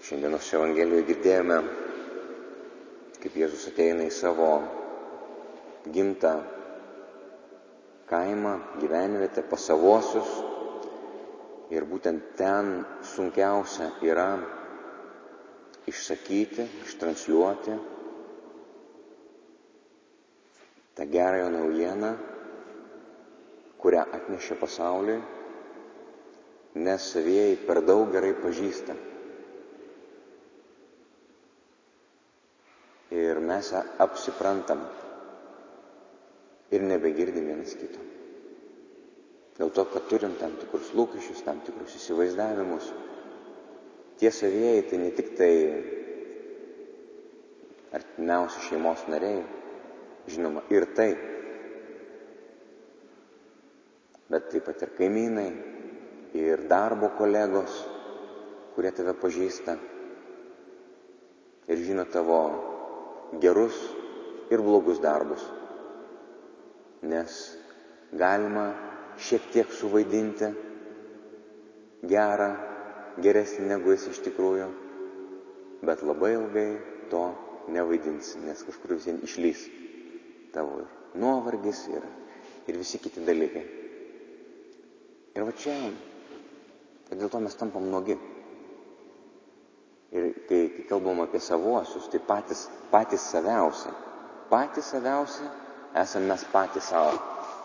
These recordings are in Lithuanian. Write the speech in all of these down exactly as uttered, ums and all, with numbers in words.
Šiandienos Evangelijoje girdėjome, kaip Jėzus ateina į savo gimtą kaimą, gyvenvietę, pas savuosius. Ir būtent ten sunkiausia yra išsakyti, ištransliuoti tą gerąją naujieną, kurią atnešė pasauliui, nes savieji per daug gerai pažįsta. Ir mes apsiprantam ir nebegirdim vienas kito. Dėl to, kad turim tam tikrus lūkesčius, tam tikrus įsivaizdavimus. Tie savieji tai ne tik tai artimiausi šeimos nariai, žinoma, ir tai, bet taip pat ir kaimynai, ir darbo kolegos, kurie tave pažįsta ir žino tavo gerus ir blogus darbus. Nes galima šiek tiek suvaidinti gerą, geresnį negu esi iš tikrųjų, bet labai ilgai to nevaidinsi, nes kažkur vis vien išlys tavo ir nuovargis ir, ir visi kiti dalykai. Ir va čia, dėl to mes tampam nuogi. Ir kai, kai kalbam apie savuosius, tai patys, patys saviausi, patys saviausi esame mes patys savo.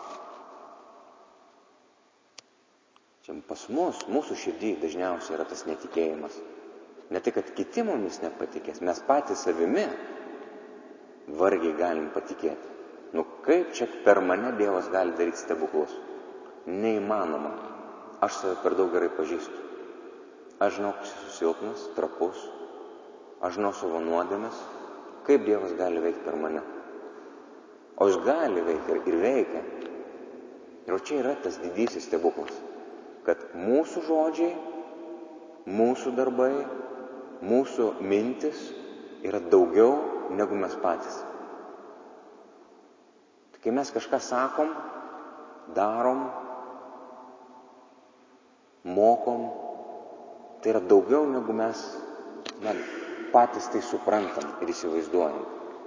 Čia pas mus, mūsų širdį dažniausiai yra tas netikėjimas. Ne tai, kad kiti mumis nepatikės, mes patys savimi vargiai galim patikėti. Nu kaip čia per mane Dievas gali daryti stebuklus? Neįmanoma. Aš save per daug gerai pažįstu. Aš žinau, kad esu silpnas, trapus. Aš žinau savo nuodėmes. Kaip Dievas gali veikti per mane? O jis gali veikti ir veikia. Ir čia yra tas didysis stebuklas, kad mūsų žodžiai, mūsų darbai, mūsų mintis yra daugiau negu mes patys. Kai mes kažką sakom, darom, mokom, tai yra daugiau negu mes na, patys tai suprantam ir įsivaizduojam.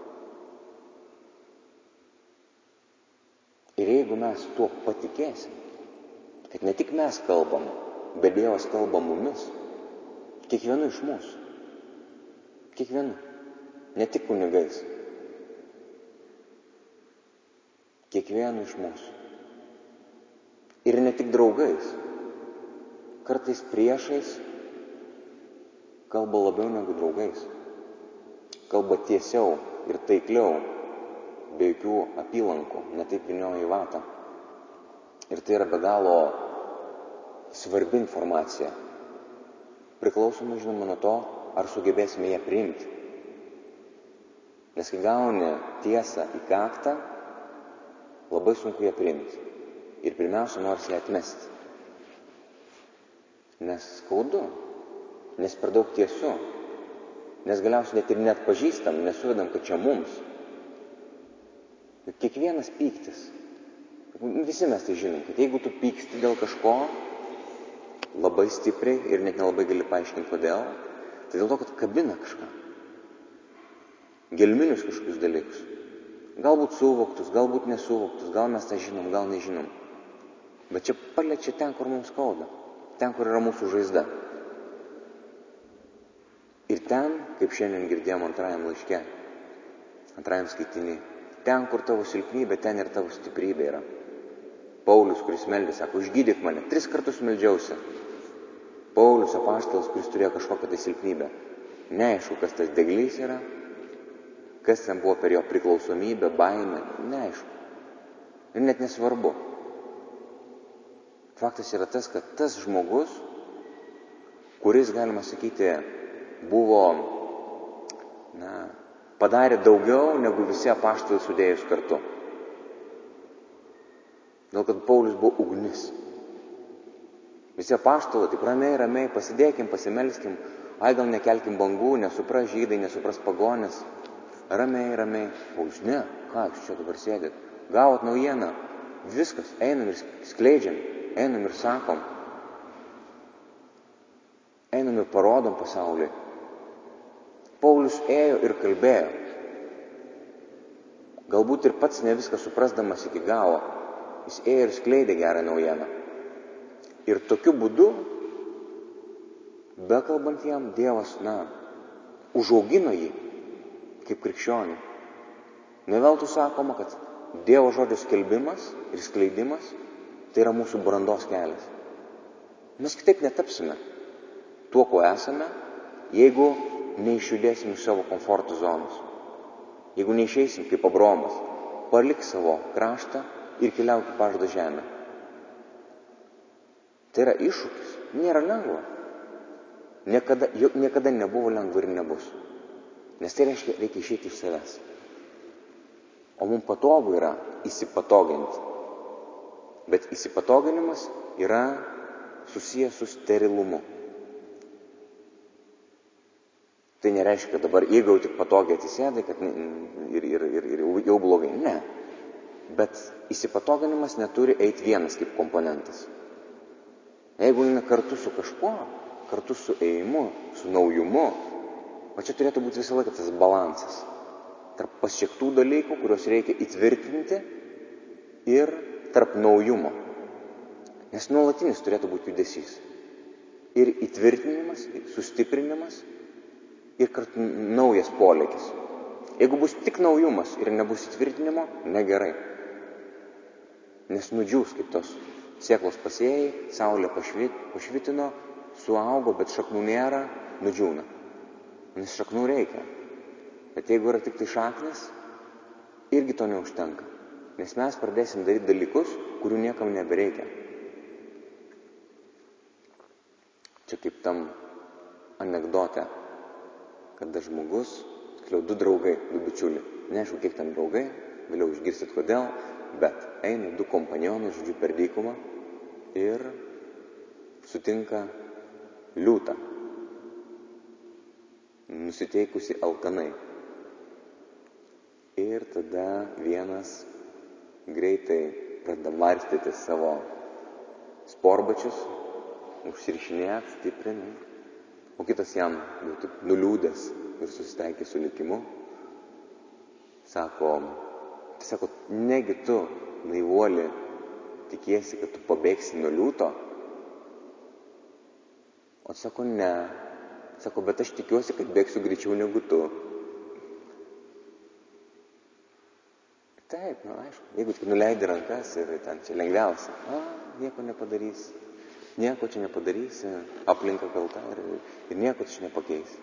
Ir jeigu mes tuo patikėsim, kad ne tik mes kalbam, bet Dievas kalba mumis, kiekvienu iš mūsų, kiekvienu, ne tik kunigais, kiekvienu iš mūsų. Ir ne tik draugais, kartais priešais kalba labiau negu draugais. Kalba tiesiau ir taikliau, be jokių apylankų, ne taip vynioja į vatą. Ir tai yra be galo svarbi informacija. Priklausomai, žinoma, nuo to, ar sugebėsime ją priimti. Nes kai gauni tiesą į kaktą, labai sunku ją priimti. Ir pirmiausia, norisi ją atmesti. Nes skaudu, nes per daug tiesu, nes galiausiai net ir net pažįstam, nesuvedam, kad čia mums. Ir kiekvienas pyktis, visi mes tai žinom, kad jeigu tu pyksti dėl kažko labai stipriai ir net nelabai gali paaiškinti kodėl, tai dėl to, kad kabina kažką. Gelminius kažkokius dalykus. Galbūt suvoktus, galbūt nesuvoktus, gal mes tą žinom, gal nežinom. Bet čia paliečia ten, kur mums skauda, ten, kur yra mūsų žaizda. Ir ten, kaip šiandien girdėjom antrajam laiške, antrajam skaitinį, ten, kur tavo silpnybė, ten ir tavo stiprybė yra. Paulius, kuris meldė, sako, išgydyk mane, tris kartus meldžiausi. Paulius, apaštalas, kuris turėjo kažkokią tai silpnybę. Neaišku, kas tas deglys yra, kas ten buvo per jo priklausomybę, baimę, neaišku. Ir net nesvarbu. Faktas yra tas, kad tas žmogus, kuris, galima sakyti, buvo, na, padarė daugiau negu visi apaštalai sudėjus kartu. Dėl kad Paulius buvo ugnis. Visi apaštalai, taip ramiai, ramiai, pasidėkim, pasimelskim, ai gal nekelkim bangų, nesupras žydai, nesupras pagonis. Ramiai, ramiai. Paulius, ne, ką jūs čia dabar sėdėt? Gavot naujieną, viskas, einam ir skleidžiam, einam ir sakom. Einam ir parodom pasauliui, Paulius ėjo ir kalbėjo. Galbūt ir pats ne viską suprasdamas iki galo, jis ėjo ir skleidė gerą naujieną. Ir tokiu būdu, bekalbant jam, Dievas, na, užaugino jį kaip krikščionį. Ne veltui sakoma, kad Dievo žodžio skelbimas ir skleidimas tai yra mūsų brandos kelias. Mes kitaip netapsime tuo, kuo esame, jeigu neišjudėsim iš savo komforto zonos. Jeigu neišeisim kaip Abraomas, palik savo kraštą ir keliauk į pažadą žemę. Tai yra iššūkis, nėra lengva. Niekada, niekada nebuvo lengva ir nebus. Nes tai reiškia, reikia išeiti iš savęs. O mums patogu yra įsipatoginti. Bet įsipatoginimas yra susijęs su sterilumu. Tai nereiškia, kad dabar jeigu jau tik patogiai atsisėdai, kad ir, ir, ir, ir jau blogai. Ne. Bet įsipatoginimas neturi eiti vienas kaip komponentas. Jeigu eina kartu su kažkuo, kartu su ėjimu, su naujumu, o čia turėtų būti visą laiką tas balansas tarp pasiektų dalykų, kuriuos reikia įtvirtinti, ir tarp naujumo. Nes nuolatinis turėtų būti judesys. Ir įtvirtinimas, ir sustiprinimas, ir kartu naujas polėkis. Jeigu bus tik naujumas ir nebus įtvirtinimo, negerai. Nes nudžiūs kaip tos sėklos pasėjai, saulė pašvit, pašvitino, suaugo, bet šaknų nėra, nudžiūna. Nes šaknų reikia. Bet jeigu yra tik tai šaknis, irgi to neužtenka. Nes mes pradėsim daryti dalykus, kurių niekam nebereikia. Čia kaip tam anekdote, kada žmogus, tikliau du draugai, du bičiuliai, neaišku, kiek ten draugai, vėliau išgirsit kodėl, bet eina du kompanionai, žodžiu, per dykumą ir sutinka liūtą, nusiteikusi alkanai. Ir tada vienas greitai pradeda marstyti savo sporbačius, užsirišinėt, stiprinti, o kitas jam jau taip nuliūdęs ir susitaikė su likimu. Sako, tai sako, negi tu, naivuoli, tikiesi, kad tu pabėgsi nuo liūto? O sako, ne. Sako, bet aš tikiuosi, kad bėgsiu greičiau negu tu. Taip, na, aišku, jeigu tik nuleidi rankas ir ten čia lengviausia, a, nieko nepadarysi, nieko čia nepadarysi, aplinka kalta ir, ir nieko čia nepakeisi.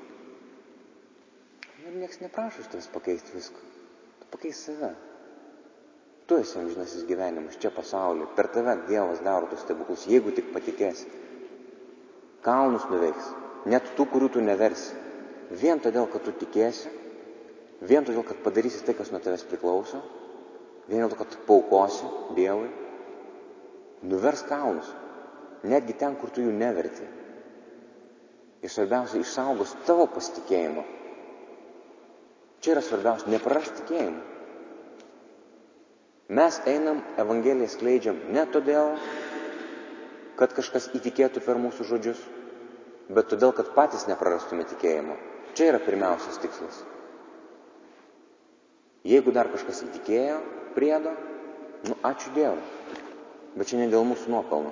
Ir nieks neprašo iš tavęs pakeisti visko. Tu pakeisi save. Tu esi amžinasis gyvenimas čia pasaulyje. Per tave Dievas daro tus stebuklus, jeigu tik patikėsi. Kalnus nuveiks, net tų, kurių tu neversi. Vien todėl, kad tu tikėsi, vien todėl, kad padarysi tai, kas nuo tavęs priklauso, vien dėl to, kad paukosi Dievui, nuvers kalnus, netgi ten, kur tu jų neverti. Ir svarbiausia, išsaugos tavo pasitikėjimą. Čia yra svarbiausia, neprarasti tikėjimą. Mes einam, Evangeliją skleidžiam ne todėl, kad kažkas įtikėtų per mūsų žodžius, bet todėl, kad patys neprarastume tikėjimo. Čia yra pirmiausias tikslas. Jeigu dar kažkas įtikėjo priedo, nu ačiū Dievui, bet čia ne dėl mūsų nuopelnų.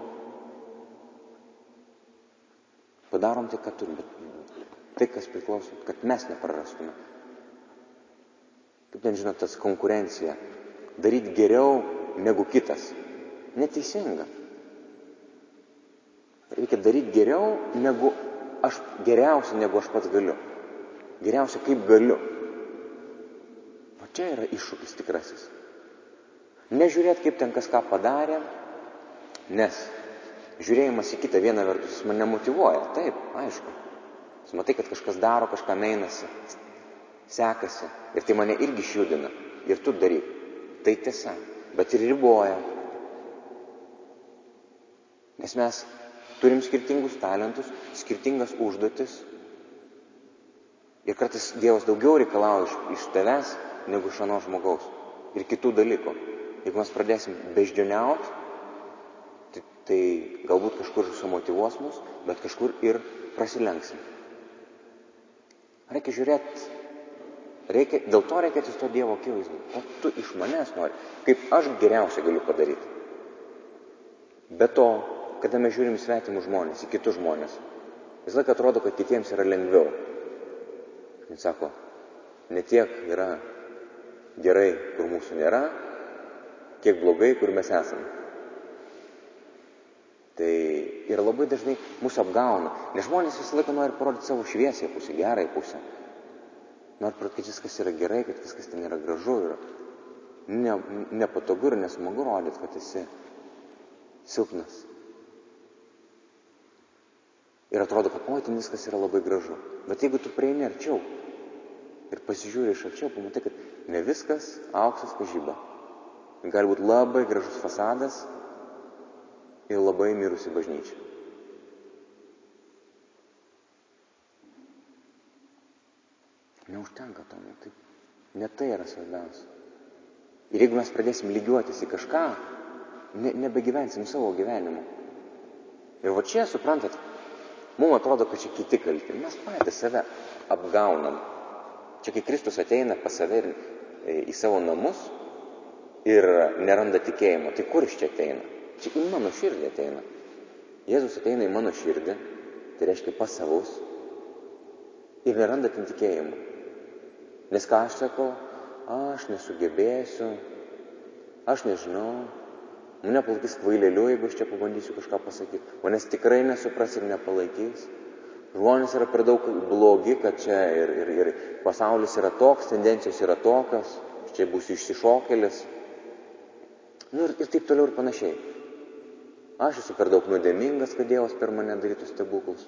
Padarom tai, ką turim, bet tai, kas priklauso, kad mes neprarastume. Kaip ten žinot, tas konkurencija. Daryti geriau negu kitas. Neteisinga. Reikia daryti geriau negu aš, geriausia negu aš pats galiu. Geriausia kaip galiu. O čia yra iššūkis tikrasis. Nežiūrėt, kaip ten kas ką padarė, nes žiūrėjimas į kitą vieną vertus jis mane motyvuoja. Taip, aišku. Jis matai, kad kažkas daro, kažką einasi, sekasi. Ir tai mane irgi išjudina. Ir tu daryk. Tai tiesa. Bet ir riboja. Nes mes turim skirtingus talentus, skirtingas užduotis. Ir kartais Dievas daugiau reikalauja iš, iš tavęs negu iš ano žmogaus. Ir kitų dalykų. Jeigu mes pradėsim beždžioniaut, tai, tai galbūt kažkur sumotyvuos mus, bet kažkur ir prasilenksim. Reikia žiūrėti, reikia, dėl to reikia atsistoti Dievo akivaizdai. O tu iš manęs nori, kaip aš geriausiai galiu padaryti. Be to, kada mes žiūrim svetimus žmonės, į kitus žmonės, vis laik atrodo, kad kitiems yra lengviau. Jis sako, ne tiek yra gerai, kur mūsų nėra, kiek blogai, kur mes esame. Tai ir labai dažnai mūsų apgauna, nes žmonės visą laiką nori parodyti savo šviesią pusę, gerąją pusę. Nori parodyti, kad viskas yra gerai, kad viskas ten yra gražu ir ne, nepatogu ir nesmagu rodyti, kad esi silpnas. Ir atrodo, kad oi, ten viskas yra labai gražu. Bet jeigu tu prieini arčiau ir pasižiūri iš arčiau, pamatai, kad ne viskas auksas pažyba. Gali būti labai gražus fasadas ir labai mirusi bažnyčia. Neužtenka to, ne, taip. Ne tai yra svarbiausia. Ir jeigu mes pradėsim lygiuotis į kažką, ne, nebegyvensim savo gyvenimu. Ir va čia, suprantat, mums atrodo, kad čia kiti kalti. Mes patys save apgaunam. Čia kai Kristus ateina pas save ir e, į savo namus ir neranda tikėjimo, tai kur iš čia ateina? Čia į mano širdį ateina. Jėzus ateina į mano širdį, tai reiškia pas savus, ir neranda ten tikėjimo. Nes ką aš sakau? Aš nesugebėsiu, aš nežinau, mane palaikys kvailėliu, jeigu aš čia pabandysiu kažką pasakyti. Manęs tikrai nesupras ir nepalaikys. Žmonės yra per daug blogi, kad čia ir, ir, ir pasaulis yra toks, tendencijos yra tokios, čia būsiu išsišokėlis. Nu ir, ir taip toliau ir panašiai. Aš esu per daug nuodėmingas, kad Dievas per mane darytų stebuklus.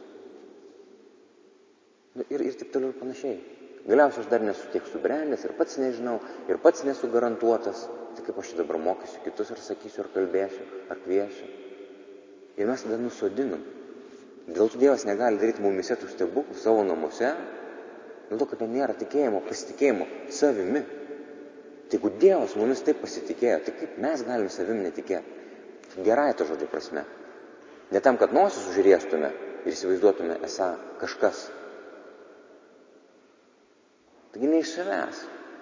Nu, ir, ir taip toliau ir panašiai. Galiausiai aš dar nesu tiek subrendęs ir pats nežinau, ir pats nesu garantuotas. Tai kaip aš dabar mokysiu kitus ar sakysiu, ar kalbėsiu, ar kviesiu. Ir mes tada nusodinam. Dėl to Dievas negali daryti mumise tų stebuklų savo namuose, dėl to, kad ten nėra tikėjimo, pasitikėjimo savimi. Tai jeigu Dievas mumis taip pasitikėjo, tai kaip mes galim savim netikėti? Gerąja to žodžio prasme. Ne tam, kad nosis užriestume ir įsivaizduotume esą kažkas. Taigi ne iš savęs.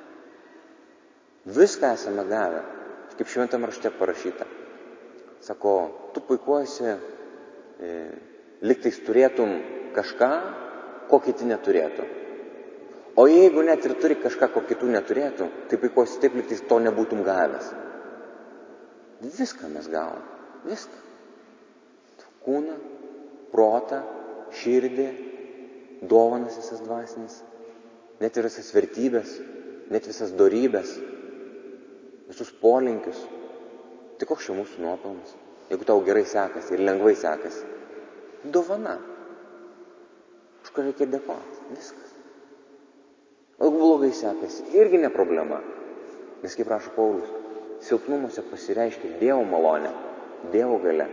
Viską esame gavę, kaip šventam rašte parašyta. Sako, tu puikuosi, e, lygtais turėtum kažką, ko kiti neturėtų. O jeigu net ir turi kažką, ko kitų neturėtų, tai puikuosi taip, lygtais to nebūtum gavęs. Viską mes gavom. Viską. Kūną, protą, širdį, dovanas visas dvasinis, net ir visas vertybės, net visas dorybės, visus polinkius. Tai koks čia mūsų nuopelnas? Jeigu tau gerai sekasi ir lengvai sekasi. Dovana. Už ką reikia dėkoti. Viskas. O jeigu blogai sekasi, irgi ne problema. Nes kaip rašo Paulius, silpnumuose pasireiškia Dievo malonė, Dievo galia.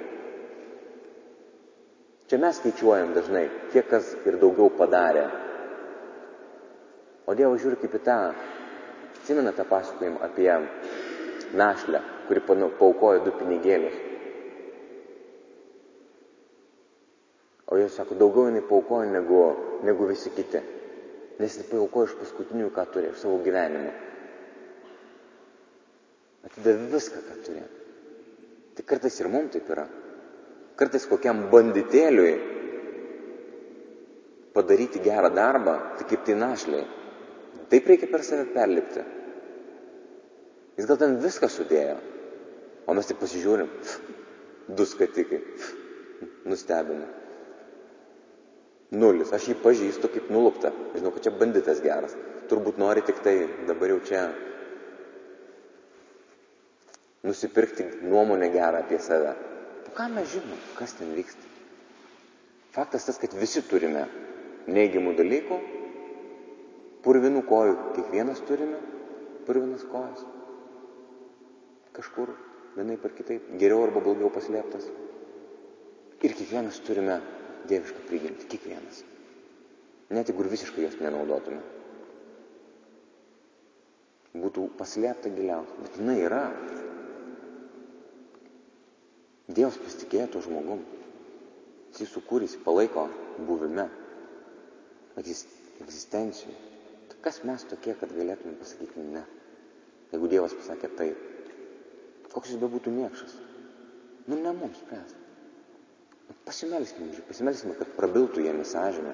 Čia mes skaičiuojam dažnai, kiek kas ir daugiau padarė. O Dievas žiūri kaip į tą, atsimena tą pasakojimą apie našlę, kuri paaukojo du pinigėlius. O Jėzus sako, daugiau jinai paaukojo negu, negu visi kiti. Nes jis paaukojo iš paskutinių, ką turėjo, savo gyvenimo. Atidavė viską, ką turėjo. Tai kartais ir mums taip yra. Kartais kokiam banditėliui padaryti gerą darbą, tai kaip tai našliai. Taip reikia per save perlipti. Jis gal ten viską sudėjo, o mes taip pasižiūrim, du skatikai, nustebina. Nulis, aš jį pažįstu kaip nuluptą. Žinau, kad čia banditas geras. Turbūt nori tik tai dabar jau čia nusipirkti nuomonę gerą apie save. O ką mes žinom, kas ten vyksta? Faktas tas, kad visi turime neigiamų dalykų, purvinų kojų, kiekvienas turime purvinas kojas. Kažkur, vienaip ar kitaip, geriau arba blogiau paslėptas. Ir kiekvienas turime dievišką prigimtį, kiekvienas. Net jeigu visiškai jos nenaudotume. Būtų paslėpta giliausia, bet jinai yra. Dievas pasitikėjo to žmogum. Jis sukūrė, jis palaiko buvime. Bet jis egzistencijų. Tai kas mes tokie, kad galėtume pasakyti ne? Jeigu Dievas pasakė taip, koks jis bebūtų niekšas, nu ne mums spręs. Pasimelskime, pasimelskime, kad prabiltų jiem į sąžinę.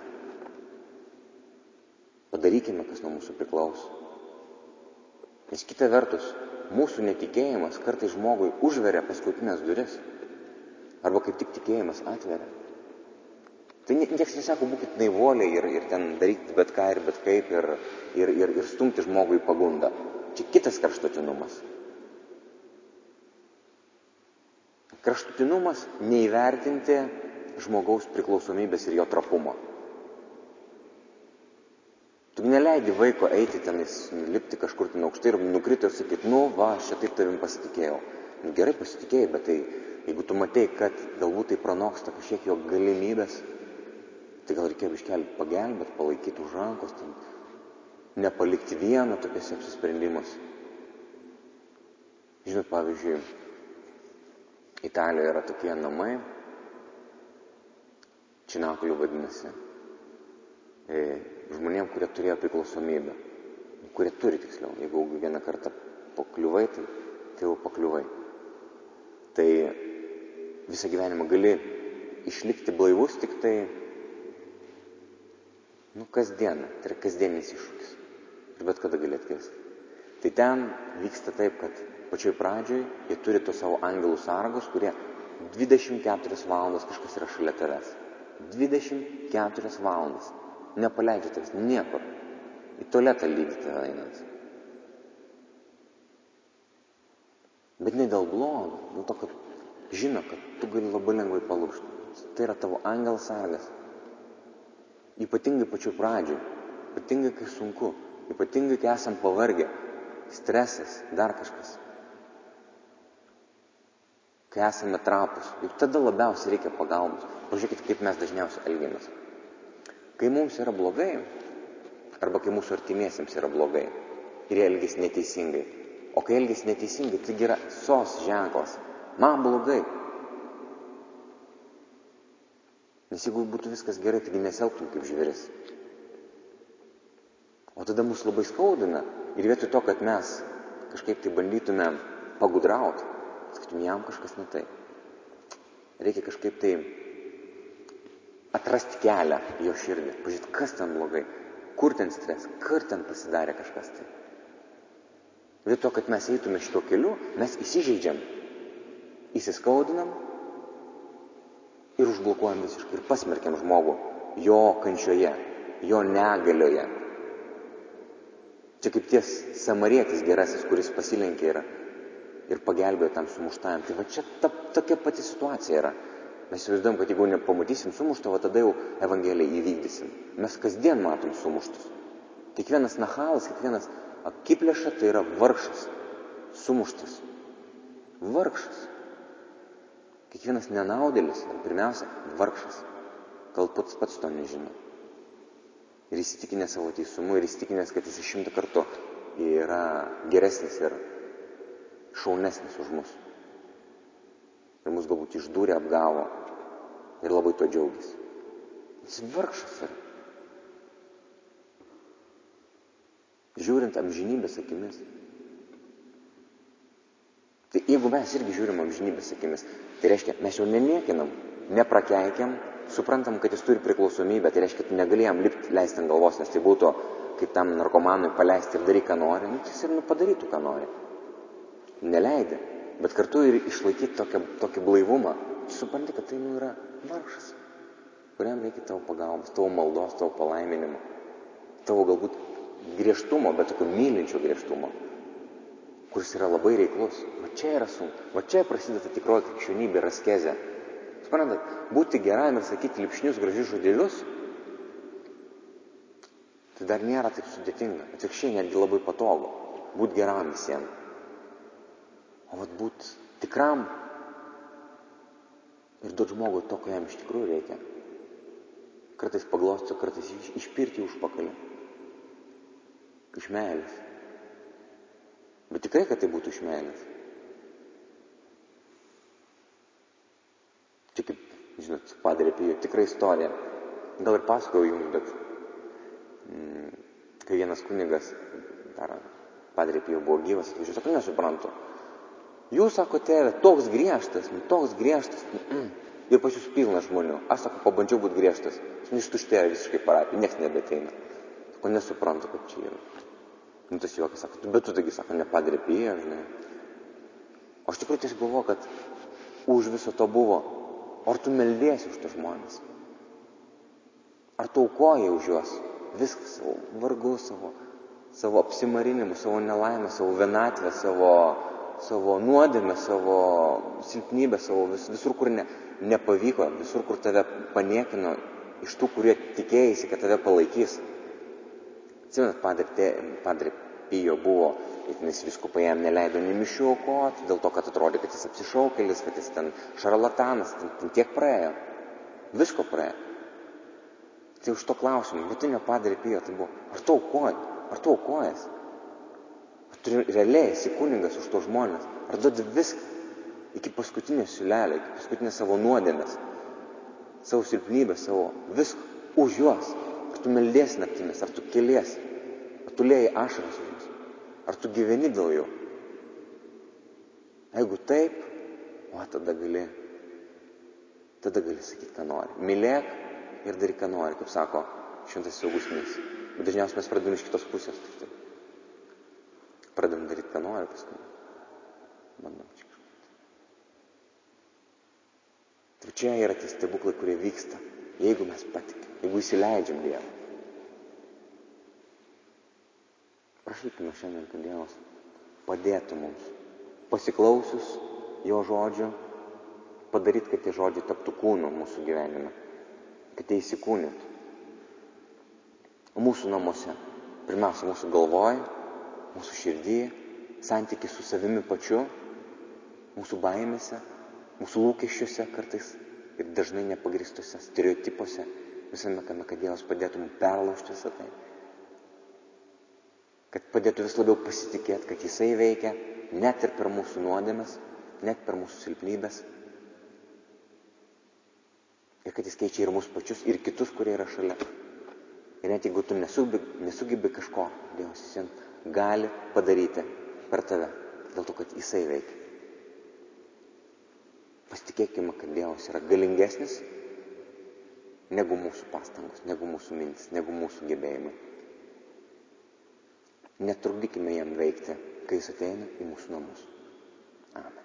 Padarykime, kas nuo mūsų priklauso. Nes kita vertus, mūsų netikėjimas kartais žmogui užveria paskutinės duris. Arba kaip tik tikėjimas atveria. Tai niekas nesako, būkit naivoliai ir, ir ten daryti bet ką ir bet kaip ir, ir, ir, ir stumti žmogui į pagundą. Čia kitas kraštutinumas. Kraštutinumas neįvertinti žmogaus priklausomybės ir jo trapumo. Tu neleidi vaiko eiti tenais, lipti kažkur ten aukštai ir nukrito ir sakyti, nu va, aš čia taip tavim pasitikėjau. Nu, gerai pasitikėjai, bet tai, jeigu tu matei, kad galbūt tai pranoksta kažkiek jo galimybės, tai gal reikėjo iškelti pagelbėti, palaikyti už rankos, ten, nepalikti vieno tokiuose apsisprendimuose. Žinot, pavyzdžiui, Italijoje yra tokie namai, činakolių vadinasi, e, žmonėm, kurie turėjo priklausomybę, kurie turi tiksliau, jeigu vieną kartą pakliuvai, tai, tai jau pakliuvai. Tai visą gyvenimą gali išlikti blaivus tik tai, nu, kasdieną, tai yra kasdienis iššūkis ir bet kada gali atkristi. Tai ten vyksta taip, kad pačioj pradžioj jie turi tos savo angelų sargus, kurie dvidešimt keturias valandas kažkas yra šalia tavęs. dvidešimt keturias valandas. Nepaleidžia tavęs niekur. Į tualetą lygiai tave einant. Bet ne dėl blogo, dėl to, kad žino, kad tu gali labai lengvai palūžti. Tai yra tavo angelas sargas. Ypatingai pačioj pradžioj. Ypatingai, kai sunku. Ypatingai, kai esam pavargę. Stresas, dar kažkas. Kai esame trapus. Ir tada labiausiai reikia pagalbos. Pažiūrėkite, kaip mes dažniausiai elgiamės. Kai mums yra blogai, arba kai mūsų artimiesiems yra blogai, ir jie elgiasi neteisingai. O kai elgiasi neteisingai, tai yra sos ženklas. Man blogai. Nes jeigu būtų viskas gerai, taigi nesielgtum kaip žvėris. O tada mus labai skaudina. Ir vietoj to, kad mes kažkaip tai bandytume pagudrauti, sakytum, jam kažkas ne taip. Reikia kažkaip tai atrasti kelią į jo širdį. Pažiūrėti, kas ten blogai, kur ten stres, kur ten pasidarė kažkas tai. Vietoj to, kad mes eitume šito keliu, mes įsižeidžiam, įsiskaudinam ir užblokuojam visiškai. Ir pasmerkiam žmogų jo kančioje, jo negalioje. Čia kaip ties samarietis gerasis, kuris pasilenkė yra ir pagelbėjo tam sumuštajam. Tai va čia ta, tokia pati situacija yra. Mes įsivaizduojam, kad jeigu nepamatysim sumušto, va tada jau Evangeliją įvykdysim. Mes kasdien matom sumuštus. Kiekvienas nahalas, kiekvienas akiplėša, tai yra vargšas, sumuštas. Vargšas. Kiekvienas nenaudėlis, pirmiausia, vargšas. Gal pats pats to nežino. Ir įsitikinęs savo teisumu, ir įsitikinęs, kad jis šimtą kartų yra geresnis ir šaunesnis už mus. Ir mus galbūt išdūrė, apgavo ir labai to džiaugiasi. Jis vargšas yra. Žiūrint amžinybės akimis. Tai jeigu mes irgi žiūrim amžinybės akimis, tai reiškia, mes jau neniekinam, neprakeikiam, suprantam, kad jis turi priklausomybę, tai reiškia, tu negali jam lipti, leisti ant galvos, nes tai būtų kaip tam narkomanui paleisti ir daryk, ką nori, nu, jis ir nu, padarytų, ką nori. Neleidė, bet kartu ir išlaikyti tokią, tokį blaivumą. Supranti, kad tai nu, yra vargšas, kuriam reikia tavo pagalbos, tavo maldos, tavo palaiminimo, tavo galbūt griežtumo, bet tokio mylinčio griežtumo, kuris yra labai reiklus. Va čia yra sunku, va čia prasideda tikroji krikščionybė ir askezė. Suprantat, būti geram ir sakyti lipšnius gražius žodelius, tai dar nėra taip sudėtinga. Atvirkščiai netgi labai patogu. Būti geram visiems. O vat būti tikram ir duoti žmogui to, ko jam iš tikrųjų reikia. Kartais paglostyti, kartais išpirti užpakalį. Iš meilės. Bet tikrai, kad tai būtų iš meilės. Čia kaip, žinot, padarė apie jų tikrą istoriją. Gal ir pasakojau jums, bet kai vienas kunigas, dar Padre Pio buvo gyvas, atvažiuoju, sako, nesuprantu. Jūs, sako, tėve, toks griežtas, nu, toks griežtas, mm, ir pas jūs pilnas žmonių. Aš, sako, pabandžiau būti griežtas. Ištuštėjo visiškai parapija, nieks nebeteina. Sako, nesuprantu, kaip čia yra. Nu, tas juokas, sako, bet tu taigi, sako, ne Padre Pio, žinai. O aš tikrai tiesiog galvoju, kad už viso to buvo, ar tu meldėsi už tos žmonės? Ar tu aukojai už juos? Viską, savo vargus, savo, savo apsimarinimus, savo nelaimę, savo vienatvę, savo, savo nuodėmę, savo silpnybę, savo vis, visur, kur ne, nepavyko, visur, kur tave paniekino, iš tų, kurie tikėjasi, kad tave palaikys. Atsimenat, Padre, Padre Pio buvo, nes vyskupai jam neleido nei mišių aukoti, dėl to, kad atrodė, kad jis apsišaukėlis, kad jis ten šarlatanas, ten, ten tiek praėjo. Visko praėjo. Tai už to klausimą, bet tai ne Padre Pio, tai buvo, ar tu aukoji, ar tu aukojas? Ar tu realiai esi kunigas už to žmonės? Ar duodi viską iki paskutinės siūlelio, iki paskutinės savo nuodėmės, savo silpnybės, savo viską už juos? Ar tu meldėsi naktimis, ar tu keliesi, ar tu liejai ašaras už juos, ar tu gyveni dėl jų? Jeigu taip, o tada gali, tada gali sakyti, ką nori. Mylėk ir daryk, ką nori, kaip sako Šventasis Augustinas. Bet dažniausiai mes pradedam iš kitos pusės. Tai pradedam daryti, ką nori, paskui bandom čia kažką. Tai čia yra tie stebuklai, kurie vyksta, jeigu mes patikim, jeigu įsileidžiam Dievą. Prašykime šiandien, kad Dievas padėtų mums, pasiklausius jo žodžių, padaryti, kad tie žodžiai taptų kūnu mūsų gyvenime, kad jie įsikūnytų. O mūsų namuose, pirmiausia, mūsų galvoje, mūsų širdyje, santykis su savimi pačiu, mūsų baimėse, mūsų lūkesčiuose kartais ir dažnai nepagrįstuose stereotipuose, visame kame, kad Dievas padėtų mums perlaužti visą tai. Kad padėtų vis labiau pasitikėti, kad Jisai veikia net ir per mūsų nuodėmes, net per mūsų silpnybės. Ir kad Jis keičia ir mūsų pačius, ir kitus, kurie yra šalia. Ir net jeigu tu nesugebi, nesugebi kažko, Dievas vis gali padaryti per tave, dėl to, kad Jisai veikia. Pasitikėkime, kad Dievas yra galingesnis negu mūsų pastangos, negu mūsų mintis, negu mūsų gebėjimai. Netrukdykime jam veikti, kai Jis ateina į mūsų namus. Amen.